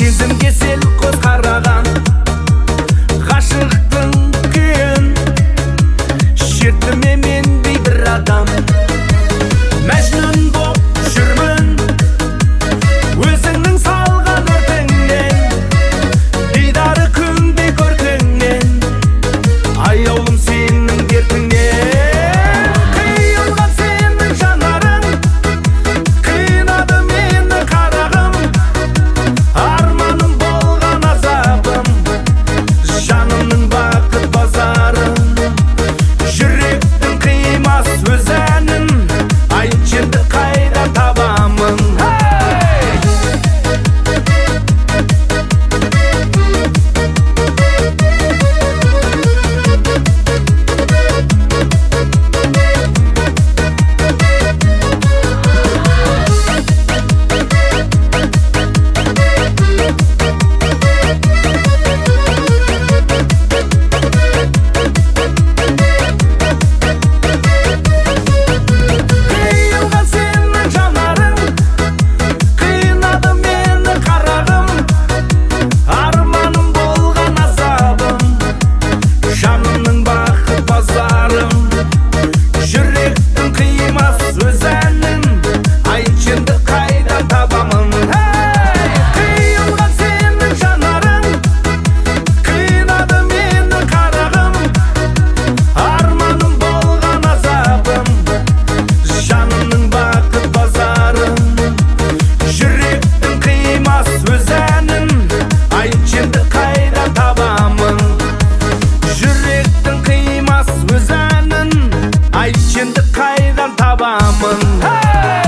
сезімге сел көз қараған, ғашықтың күйін шертіме мен бейбір адам. Мәжнүн боп жүрмін өзіңнің салған өртіңнен, дидары күндей көркіңнен, аяулым сенің дертіңнен. Қиылған сенің жанарың қинады мені қарағым, арманым болған азабым, жанымның бақыт базарын. Жүректің қимас өз әнін айтшы енді қайда табамын. Қиылған сенің жанарың қинады мені қарағым, арманым болған азабым, жанымның бақыт базарым. Жүректің қимас өз әнін айтшы енді қайда табамын. Қиылған сенің жанарың қинады мені қарағым, арманым болған азабым, жанымның бақыт базарын. Жүректің қимас өз әнін айтшы енді қайда табамын. Жүректің қимас өз әнін айтшы енді қайдан табамын.